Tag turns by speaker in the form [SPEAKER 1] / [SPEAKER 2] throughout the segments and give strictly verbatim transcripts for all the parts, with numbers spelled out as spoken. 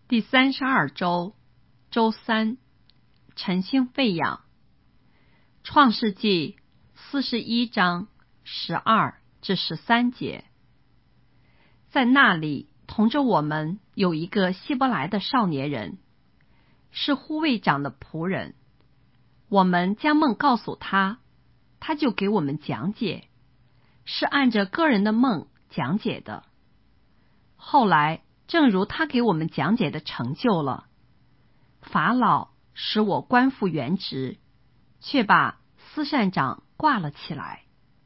[SPEAKER 1] 第三十二周，周三，晨星吠养。创世纪四十一章十二至十三节。在那里同着我们有一个希伯来的少年人，是护卫长的仆人。我们将梦告诉他，他就给我们讲解，是按着个人的梦讲解的。后来正如他给我们讲解的成就了，法老使我官复原职，却把司膳长挂了起来。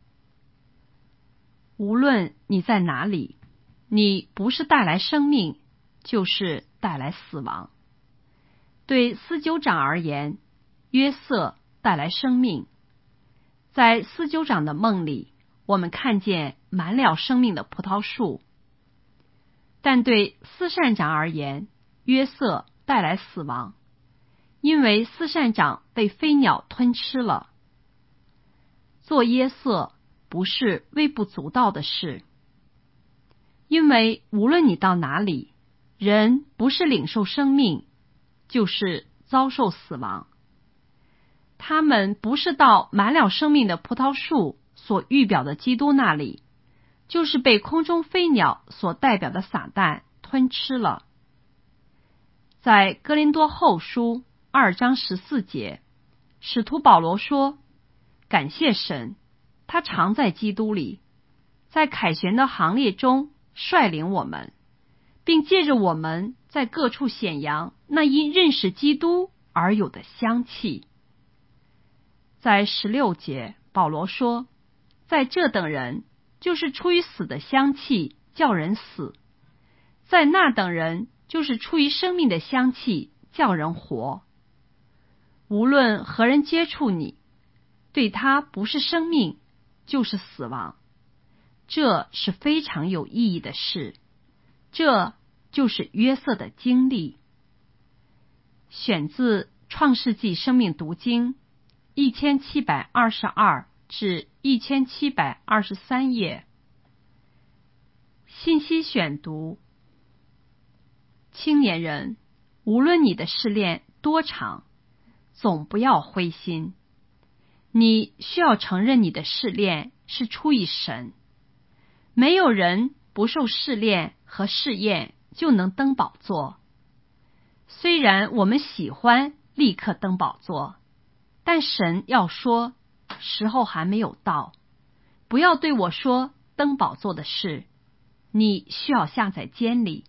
[SPEAKER 1] 无论你在哪里，你不是带来生命，就是带来死亡。对司酒长而言，约瑟带来生命。在司酒长的梦里，我们看见满了生命的葡萄树。但对司膳长而言，约瑟带来死亡，因为司膳长被飞鸟吞吃了。做约瑟不是微不足道的事，因为无论你到哪里，人不是领受生命，就是遭受死亡。他们不是到满了生命的葡萄树所预表的基督那里，就是被空中飞鸟所代表的撒旦吞吃了。在哥林多后书二章十四节，使徒保罗说，感谢神，他常在基督里，在凯旋的行列中率领我们，并借着我们在各处显扬那因认识基督而有的香气。在十六节，保罗说，在这等人，就是出于死的香气叫人死，在那等人，就是出于生命的香气叫人活。无论何人接触你，对他不是生命，就是死亡。这是非常有意义的事，这就是约瑟的经历。选自创世纪生命读经一千七百二十二至一千七百二十三页。信息选读：青年人，无论你的试炼多长，总不要灰心。你需要承认你的试炼是出于神。没有人不受试炼和试验就能登宝座。虽然我们喜欢立刻登宝座，但神要说，时候还没有到。不要对我说登宝座的事，你需要下在监里。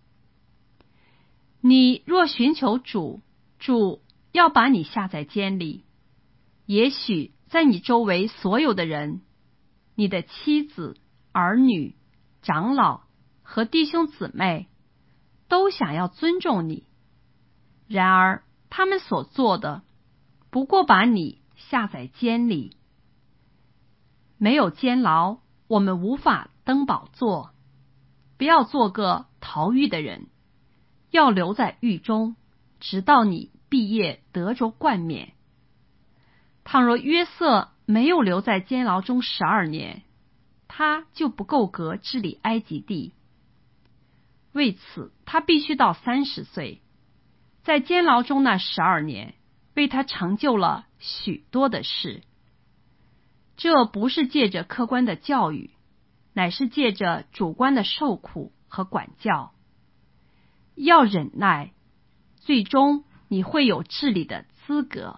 [SPEAKER 1] 你若寻求主，主要把你下在监里。也许在你周围所有的人，你的妻子、儿女、长老和弟兄姊妹都想要尊重你，然而他们所做的不过把你下在监里。没有监牢，我们无法登宝座。不要做个逃狱的人，要留在狱中，直到你毕业得着冠冕。倘若约瑟没有留在监牢中十二年，他就不够格治理埃及地。为此，他必须到三十岁。在监牢中那十二年，为他成就了许多的事。这不是借着客观的教育，乃是借着主观的受苦和管教。要忍耐，最终你会有治理的资格。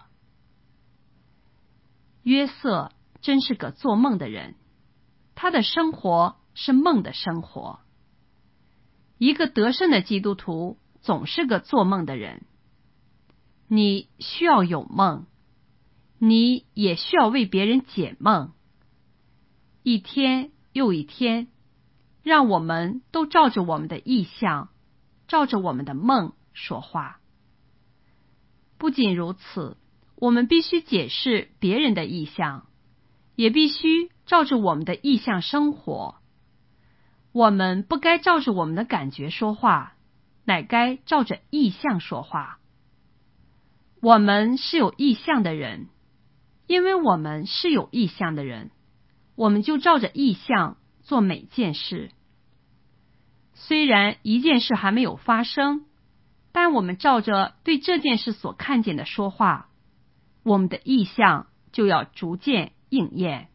[SPEAKER 1] 约瑟真是个做梦的人，他的生活是梦的生活。一个得胜的基督徒总是个做梦的人。你需要有梦，你也需要为别人解梦。一天又一天，让我们都照着我们的意象，照着我们的梦说话。不仅如此，我们必须解释别人的意象，也必须照着我们的意象生活。我们不该照着我们的感觉说话，乃该照着意象说话。我们是有意象的人，因为我们是有意象的人，我们就照着意象做每件事。虽然一件事还没有发生， 但我们照着对这件事所看见的说话，我们的意象就要逐渐应验。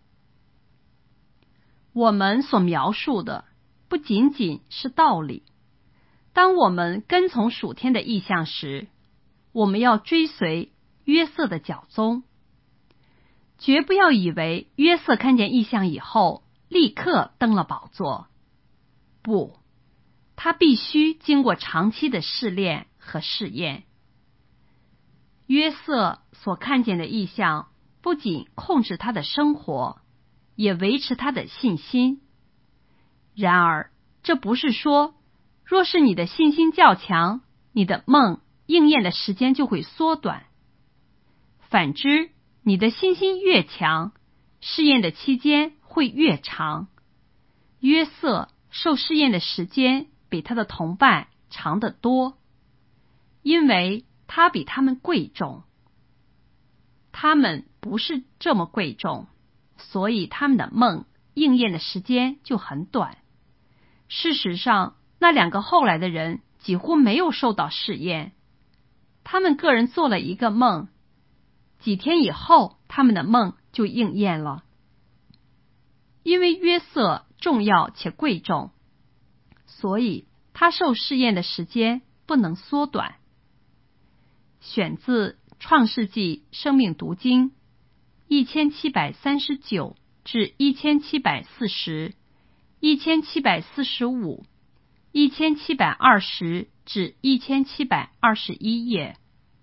[SPEAKER 1] 我们所描述的不仅仅是道理，当我们跟从属天的意象时，我们要追随约瑟的脚踪，绝不要以为约瑟看见异象以后立刻登了宝座。不，他必须经过长期的试炼和试验。约瑟所看见的异象不仅控制他的生活，也维持他的信心。然而，这不是说，若是你的信心较强，你的梦应验的时间就会缩短。反之，你的信心越强，试验的期间会越长。约瑟受试验的时间比他的同伴长得多，因为他比他们贵重。他们不是这么贵重，所以他们的梦应验的时间就很短。事实上，那两个后来的人几乎没有受到试验，他们个人做了一个梦，几天以后他们的梦就应验了。因为约瑟重要且贵重，所以他受试验的时间不能缩短。选自创世纪生命读经一千七百三十九至一千七百四十、一千七百四十五、一千七百二十至一千七百二十一页。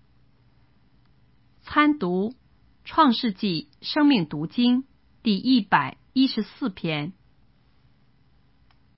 [SPEAKER 1] 参读创世纪生命读经第一百一十四篇。